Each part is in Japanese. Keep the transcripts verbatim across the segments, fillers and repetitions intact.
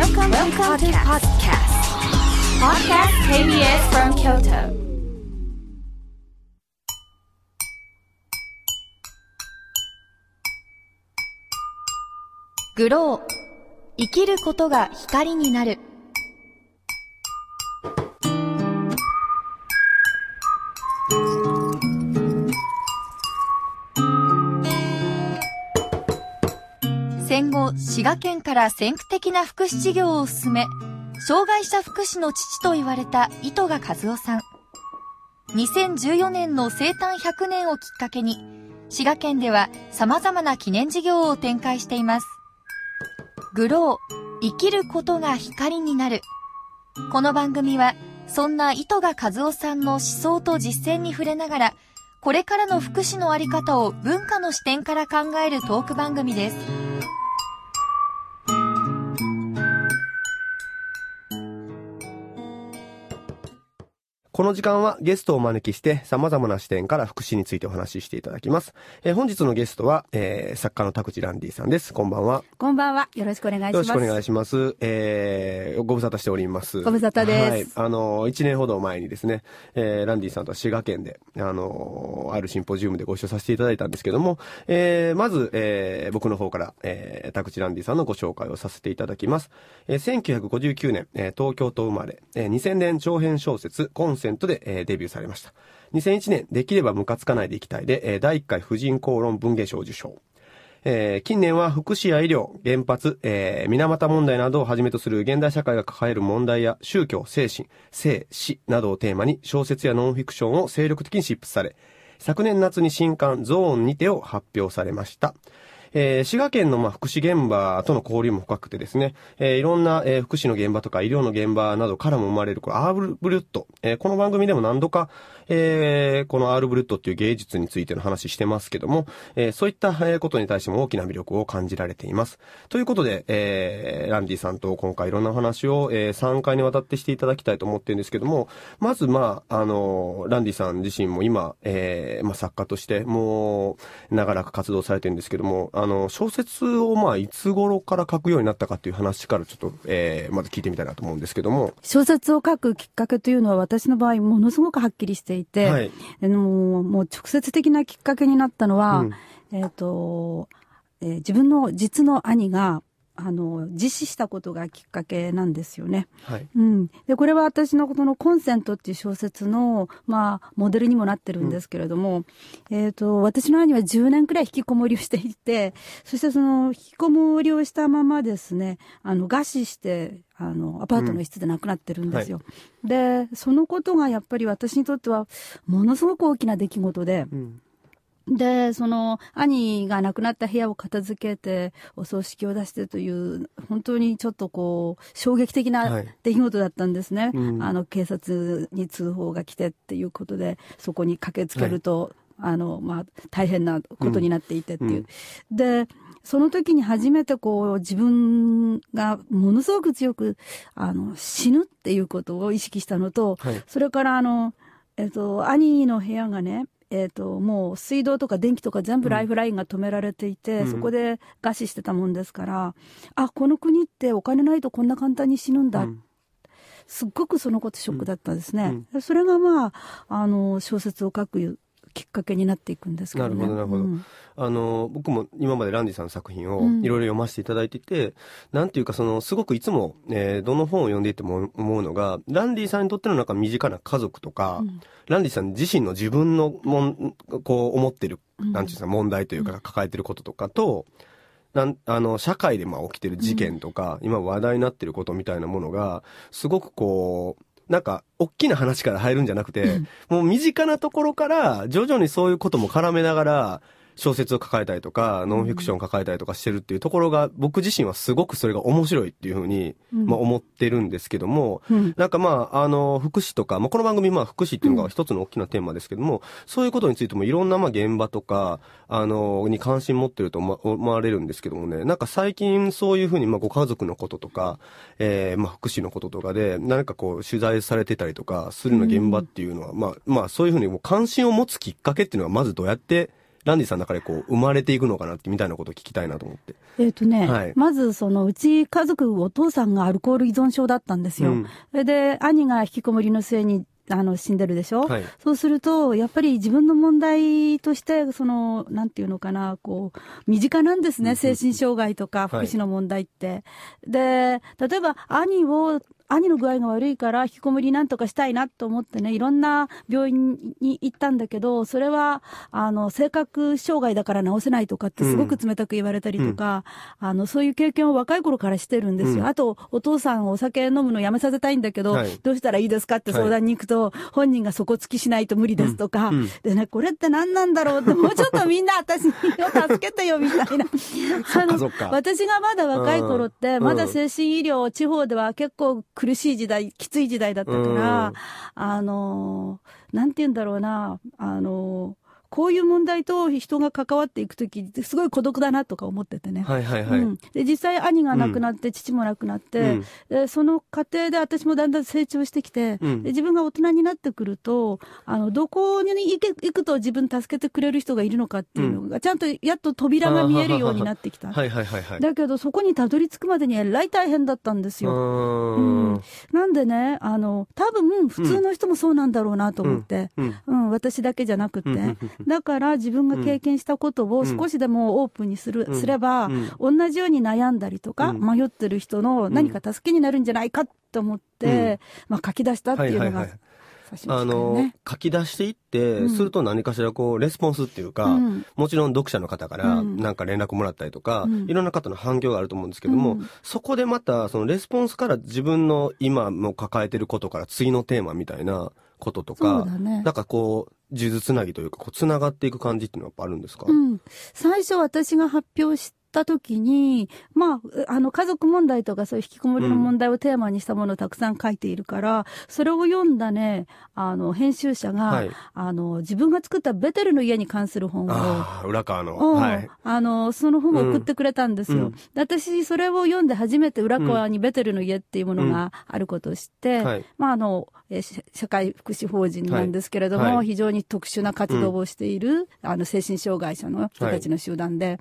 Welcome, Welcome to podcast. Podcast ケービーエス from Kyoto. グロー、生きることが光になる。戦後、滋賀県から先駆的な福祉事業を進め、障害者福祉の父と言われた糸賀和夫さん。にせんじゅうよねんの生誕ひゃくねんをきっかけに、滋賀県では様々な記念事業を展開しています。グロー、生きることが光になる。この番組は、そんな糸賀和夫さんの思想と実践に触れながら、これからの福祉のあり方を文化の視点から考えるトーク番組です。 この時間はゲストをお招きして様々な視点から福祉についてお話ししていただきます。えー、本日のゲストは、えー、作家の田口ランディさんです。こんばんは。 こんばんは。よろしくお願いします。 よろしくお願いします。えー、ご無沙汰しております。 ご無沙汰です。 はい。あの、一年ほど前にですね、えー、ランディさんとは滋賀県で、あの、あるシンポジウムでご一緒させていただいたんですけども、えー、まず、えー、僕の方から、えー、田口ランディさんのご紹介をさせていただきます。えー、せんきゅうひゃくごじゅうきゅうねん、えー、東京都生まれ、えー、にせんねん長編小説、コンセントで、えー、デビューされました。にせんいちねん、できればムカつかないでいきたいで、えー、だいいっかい婦人公論文芸賞を受賞。えー、近年は福祉や医療、原発、えー、水俣問題などをはじめとする現代社会が抱える問題や宗教、精神、生、死などをテーマに小説やノンフィクションを精力的に執筆され、昨年夏に新刊ゾーンにてを発表されました。えー、滋賀県のまあ福祉現場との交流も深くてですね、えー、いろんな、えー、福祉の現場とか医療の現場などからも生まれるこれアールブルット、えー、この番組でも何度か、えー、このアールブルットっていう芸術についての話してますけども、えー、そういったことに対しても大きな魅力を感じられています。ということで、えー、ランディさんと今回いろんな話を、えー、さんかいにわたってしていただきたいと思ってるんですけども、まずまあ、あのー、ランディさん自身も今、えー、まあ作家としてもう長らく活動されてるんですけども、あの、小説をまあいつ頃から書くようになったかっていう話からちょっと、えー、まず聞いてみたいなと思うんですけども。 小説を書くきっかけというのは私の場合ものすごくはっきりしていて、はい、あのもう直接的なきっかけになったのは、うん、えっと、えー、自分の実の兄があの自死したことがきっかけなんですよね。はい。うん。でこれは私のこのコンセントっていう小説のまあモデルにもなってるんですけれども、うん、えっと私の兄はじゅうねんくらい引きこもりをしていて、そしてその引きこもりをしたままですね、あの餓死してあのアパートの一室で亡くなってるんですよ。うんはい、でそのことがやっぱり私にとってはものすごく大きな出来事で。うんで、その、兄が亡くなった部屋を片付けて、お葬式を出してという、本当にちょっとこう、衝撃的な出来事だったんですね。はいうん、あの、警察に通報が来てっていうことで、そこに駆けつけると、はい、あの、まあ、大変なことになっていてっていう。うん、で、その時に初めてこう、自分がものすごく強く、あの、死ぬっていうことを意識したのと、はい、それからあの、えっと、兄の部屋がね、えっと、もう水道とか電気とか全部ライフラインが止められていて、うん、そこで餓死してたもんですから、あ、この国ってお金ないとこんな簡単に死ぬんだ。うん、すっごくそのことショックだったんですね。うん、それがまあ、あの、小説を書くきっかけになっていくんですけどね。 なるほど、なるほど。うん、あの、僕も今までランディさんの作品をいろいろ読ませていただいていて、うん、なんていうかその、すごくいつも、えー、どの本を読んでいても思うのが、ランディさんにとってのなんか身近な家族とか、うん、ランディさん自身の自分のもん、こう思ってる、うん、なんていうんですか、問題というか抱えてることとかと、なんあの社会でまあ起きてる事件とか、うん、今話題になってることみたいなものが、すごくこう、なんか、大きな話から入るんじゃなくて、うん、もう身近なところから、徐々にそういうことも絡めながら、小説を書かれたりとか、ノンフィクションを書かれたりとかしてるっていうところが、僕自身はすごくそれが面白いっていうふうに、まあ思ってるんですけども、うん、なんかまあ、あの、福祉とか、まあこの番組まあ福祉っていうのが一つの大きなテーマですけども、そういうことについてもいろんなまあ現場とか、あの、に関心持ってると思われるんですけどもね、なんか最近そういうふうにまあご家族のこととか、えー、まあ福祉のこととかで、何かこう取材されてたりとかするの現場っていうのは、うん、まあまあそういうふうにもう関心を持つきっかけっていうのはまずどうやってランディさんの中でこう、生まれていくのかなってみたいなことを聞きたいなと思って。 えっとね、 はい、 まずそのうち家族、お父さんがアルコール依存症だったんですよ。うん、で、兄が引きこもりの末にあの死んでるでしょ、はい、そうするとやっぱり自分の問題としてそのなんていうのかなこう身近なんですね、うん、精神障害とか福祉の問題って、はい、で例えば兄を兄の具合が悪いから引きこもりなんとかしたいなと思ってね、いろんな病院に行ったんだけど、それはあの性格障害だから治せないとかってすごく冷たく言われたりとか、うん、あのそういう経験を若い頃からしてるんですよ、うん、あとお父さんお酒飲むのやめさせたいんだけど、はい、どうしたらいいですかって相談に行くと、はい、本人が底つきしないと無理ですとか、うんうん、でね、これって何なんだろうって、もうちょっとみんな私を助けてよみたいなあの私がまだ若い頃ってまだ精神医療、地方では結構苦しい時代、きつい時代だったから、あの、なんて言うんだろうな、あの、こういう問題と人が関わっていくときってすごい孤独だなとか思っててね。 はいはいはい。うん、 で実際兄が亡くなって、うん、父も亡くなって、うん、でその過程で私もだんだん成長してきて、うん、で自分が大人になってくると、あのどこに行け行くと自分助けてくれる人がいるのかっていうのが、うん、ちゃんとやっと扉が見えるようになってきた。 はいはいはいはい。 だけどそこにたどり着くまでにえらい大変だったんですよ。うん、なんでね、あの多分普通の人もそうなんだろうなと思って、うんうんうん、私だけじゃなくて、だから自分が経験したことを少しでもオープンにする、うん、すれば、うん、同じように悩んだりとか、うん、迷ってる人の何か助けになるんじゃないかと思って、うん、まあ、書き出したっていうのが、はいはいはい、 あの書き出していって、うん、すると何かしらこうレスポンスっていうか、うん、もちろん読者の方からなんか連絡もらったりとか、うん、いろんな方の反響があると思うんですけども、うん、そこでまたそのレスポンスから自分の今も抱えてることから次のテーマみたいなこととか、そうだね、なんかこう数珠つなぎというかこうつながっていく感じっていうのはやっぱあるんですか？ うん、最初私が発表した時に、まあ、あの家族問題とかそういう引きこもりの問題をテーマにしたものをたくさん書いているから、うん、それを読んだね、あの編集者が、はい、あの自分が作ったベテルの家に関する本を、 あ浦川の、はい、 あのその本を送ってくれたんですよ、うん、私それを読んで初めて浦川にベテルの家っていうものがあることを知って、うんはい、まああの社会福祉法人なんですけれども、はいはい、非常に特殊な活動をしている、うん、あの精神障害者の人たちの集団で、はい、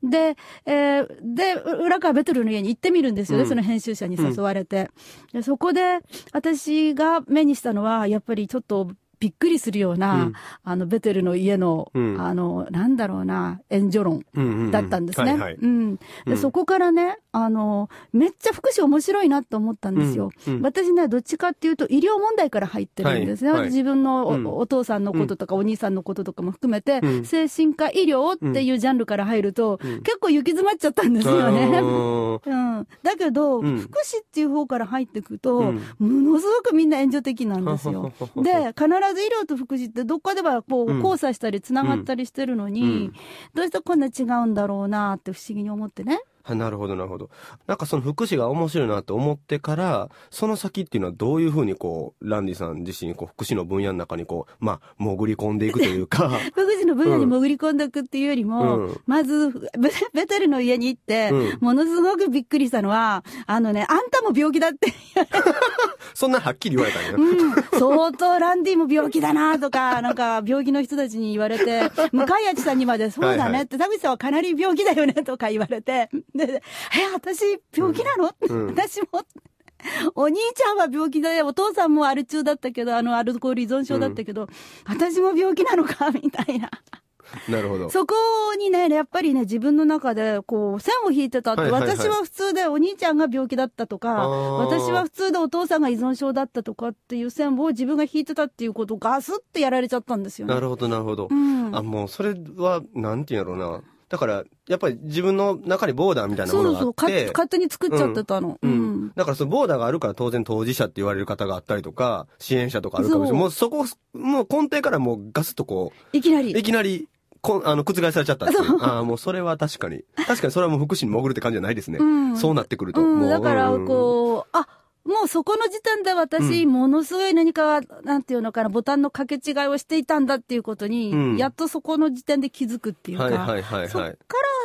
で、えー、で浦川ベテルの家に行ってみるんですよね、うん、その編集者に誘われて、うん、でそこで私が目にしたのはやっぱりちょっとびっくりするような、うん、あのベテルの家の、うん、あのなんだろうな援助論だったんですね。そこからね、あのめっちゃ福祉面白いなと思ったんですよ、うんうん、私ねどっちかっていうと医療問題から入ってるんですね、はいはい、自分の お,、うん、お父さんのこととか、うん、お兄さんのこととかも含めて、うん、精神科医療っていうジャンルから入ると、うん、結構行き詰まっちゃったんですよね、うん、だけど、うん、福祉っていう方から入っていくと、うん、ものすごくみんな援助的なんですよで必ず医療と福祉ってどっかではこう、うん、交差したりつながったりしてるのに、うん、どうしてこんな違うんだろうなって不思議に思ってね。 なるほどなるほど。なんかその福祉が面白いなと思ってからその先っていうのはどういうふうにこうランディさん自身こう福祉の分野の中にこうまあ潜り込んでいくというか福祉の分野に潜り込んでいくっていうよりも、うん、まずベ, ベテルの家に行って、うん、ものすごくびっくりしたのはあのねあんたも病気だってそんなはっきり言われたんや、 うん、相当ランディも病気だなとかなんか病気の人たちに言われて向井谷さんにまでそうだねって、はいはい、田口さんはかなり病気だよねとか言われてでえ私病気なの、うん、私もお兄ちゃんは病気でお父さんもアル中だったけどあのアルコール依存症だったけど、うん、私も病気なのかみたいななるほど。 そこにねやっぱりね自分の中でこう線を引いてたって、はいはいはい、私は普通でお兄ちゃんが病気だったとか私は普通でお父さんが依存症だったとかっていう線を自分が引いてたっていうことをガスってやられちゃったんですよね。 なるほどなるほど、うん、あもうそれはなんていうんやろうなだからやっぱり自分の中にボーダーみたいなものがあってそうそう勝手に作っちゃってたの、 うんうん、だからそのボーダーがあるから当然当事者って言われる方があったりとか支援者とかあるかもしれないもうそこもう根底からもうガスッとこういきなりいきなりこあの覆されちゃったっていうあもうそれは確かに確かにそれはもう福祉に潜るって感じじゃないですね、うん、そうなってくると、 うん、 もうだからこう、うん、あもうそこの時点で私、うん、ものすごい何かなんていうのかなボタンの掛け違いをしていたんだっていうことに、うん、やっとそこの時点で気づくっていうか、はいはいはいはい、そっから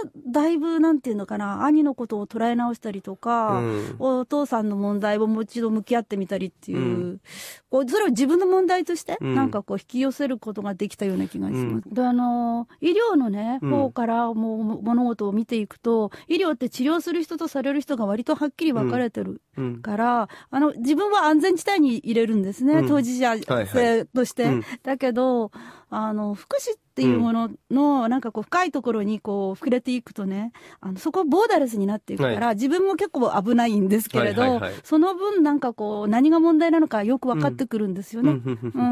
だいぶなんていうのかな、兄のことを捉え直したりとか、うん、お父さんの問題をもう一度向き合ってみたりっていう、うん、こうそれを自分の問題としてなんかこう引き寄せることができたような気がします。うん、であの医療のね、うん、方からもう物事を見ていくと、医療って治療する人とされる人が割とはっきり分かれてるから、うん、あの自分は安全地帯に入れるんですね、うん、当事者性として、はいはい、だけどあの福祉っていうものの、うん、なんかこう深いところにこう触れていくとね、あのそこはボーダレスになっていくから、はい、自分も結構危ないんですけれど、はいはいはい、その分なんかこう何が問題なのかよく分かってくるんですよね。うんうん、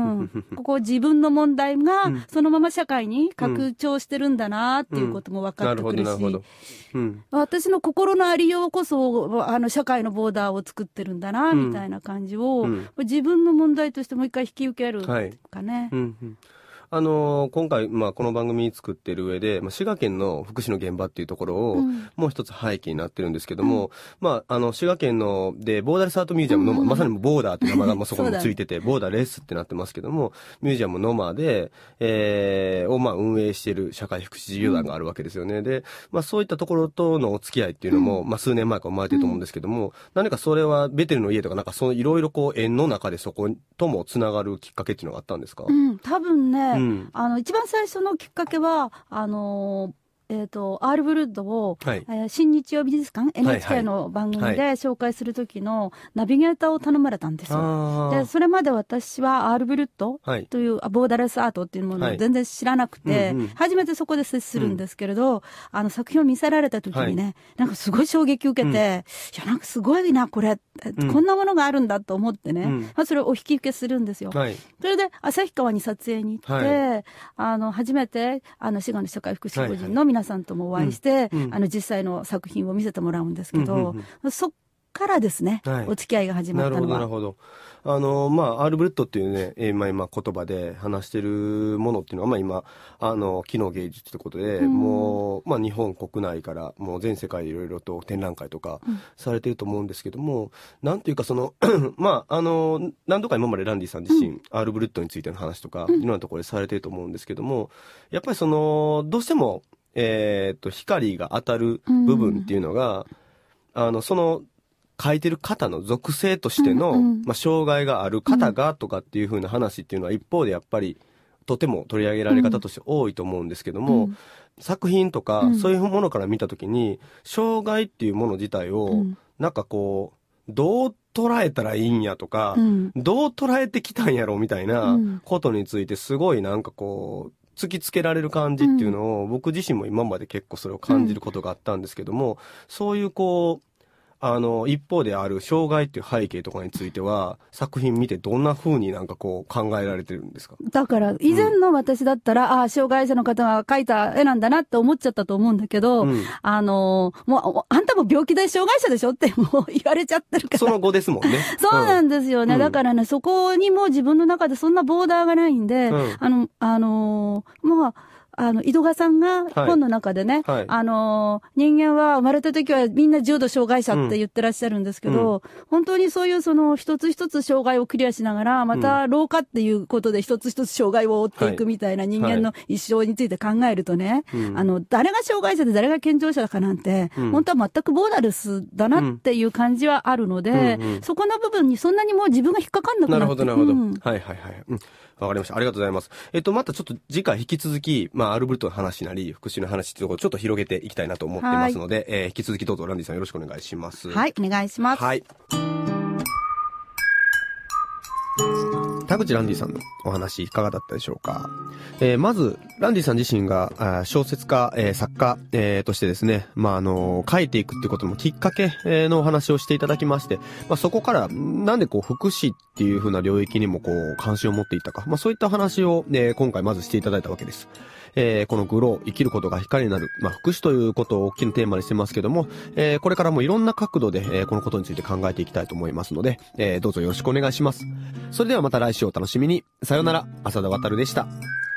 ここ自分の問題がそのまま社会に拡張してるんだなっていうことも分かってくるし、うん、私の心のありようこそあの社会のボーダーを作ってるんだなみたいな感じを、うんうん、自分の問題としてもう一回引き受けるかね。はい、うんうん、 あのー、今回、まあ、この番組作ってる上で、まあ、滋賀県の福祉の現場っていうところを、うん、もう一つ背景になってるんですけども、うん、まあ、あの、滋賀県の、で、ボーダレスアートミュージアムの、うんうん、まさにボーダーって名前がもうそこにもついてて、ボーダーレスってなってますけども、ミュージアムノマで、えー、を、まあ、運営している社会福祉事業団があるわけですよね。うん、で、まあ、そういったところとのお付き合いっていうのも、うん、まあ、数年前から生まれてると思うんですけども、うん、何かそれは、ベテルの家とか、なんか、その、いろいろこう、縁の中でそこともつながるきっかけっていうのがあったんですか？ うん、多分ね、うん、あの、一番最初のきっかけは、あのー、えっ、ー、と、アールブルッドを、はい、えー、新日曜美術館 エヌエイチケー の番組で紹介する時のナビゲーターを頼まれたんですよ。はい、で、それまで私はアールブルッドという、はい、ボーダレスアートっていうものを全然知らなくて、はい、うんうん、初めてそこで接するんですけれど、うん、あの作品を見せられた時にね、はい、なんかすごい衝撃を受けて、うん、いや、なんかすごいな、これ、うん、こんなものがあるんだと思ってね、うん、まあ、それをお引き受けするんですよ。はい、それで旭川に撮影に行って、はい、あの、初めて、あの、滋賀の社会福祉法人の皆さんともお会いして、はいはい、で、うん、あの実際の作品を見せてもらうんですけど、うんうんうん、そっからですね、はい、お付き合いが始まったのは。 なるほど、なるほど。あの、まあ、アールブルッドっていうね、えー、まあ今言葉で話してるものっていうのは、まあ今、あの、機能芸術ってことで、うん、もう、まあ日本国内からもう全世界いろいろと展覧会とかされてると思うんですけども、うん、なんていうかその、まあ、あの、何度か今までランディさん自身、うん、アールブルッドについての話とか、いろんなところでされてると思うんですけども、やっぱりその、どうしても、えー、っと、光が当たる部分っていうのが、うん、あの、その、書いてる方の属性としての、うんうん、まあ、障害がある方がとかっていう風な話っていうのは一方でやっぱりとても取り上げられ方として多いと思うんですけども、うん、作品とかそういうものから見たときに、障害っていうもの自体をなんかこう、どう捉えたらいいんやとか、うん、どう捉えてきたんやろみたいなことについてすごいなんかこう、突きつけられる感じっていうのを、僕自身も今まで結構それを感じることがあったんですけども、そういうこう、あの、一方である障害っていう背景とかについては、作品見てどんな風になんかこう考えられてるんですか？ だから、以前の私だったら、うん、ああ、障害者の方が描いた絵なんだなって思っちゃったと思うんだけど、うん、あの、もう、あんたも病気で障害者でしょってもう言われちゃってるから。 その後ですもんね。 そうなんですよね。うん、だからね、そこにも自分の中でそんなボーダーがないんで、うん、あの、あの、まあ、あの、井戸賀さんが本の中でね、はいはい、あの、人間は生まれた時はみんな重度障害者って言ってらっしゃるんですけど、うん、本当にそういうその一つ一つ障害をクリアしながら、また老化っていうことで一つ一つ障害を負っていくみたいな人間の一生について考えるとね、はいはい、あの、誰が障害者で誰が健常者だかなんて、うん、本当は全くボーダレスだなっていう感じはあるので、うんうん、そこの部分にそんなにもう自分が引っかかんなくなって。 なるほど、なるほど。うん、はいはいはい。うん、わかりました。ありがとうございます。えっと、またちょっと次回引き続き、まあ、アールブルッドの話なり、福祉の話っていうところをちょっと広げていきたいなと思ってますので、はい、えー、引き続きどうぞランディさんよろしくお願いします。 はい、お願いします。 はい。田口ランディさんのお話いかがだったでしょうか。えー、まずランディさん自身が小説家、えー、作家、えー、としてですね、まああの書いていくっていうことのきっかけのお話をしていただきまして、まあ、そこからなんでこう福祉っていう風な領域にもこう関心を持っていったか、まあ、そういった話を、えー、今回まずしていただいたわけです。えー、このグロー、生きることが光になる、まあ、福祉ということを大きなテーマにしてますけども、えー、これからもいろんな角度で、えー、このことについて考えていきたいと思いますので、えー、どうぞよろしくお願いします。それではまた来週お楽しみに。さよなら、浅田渉でした。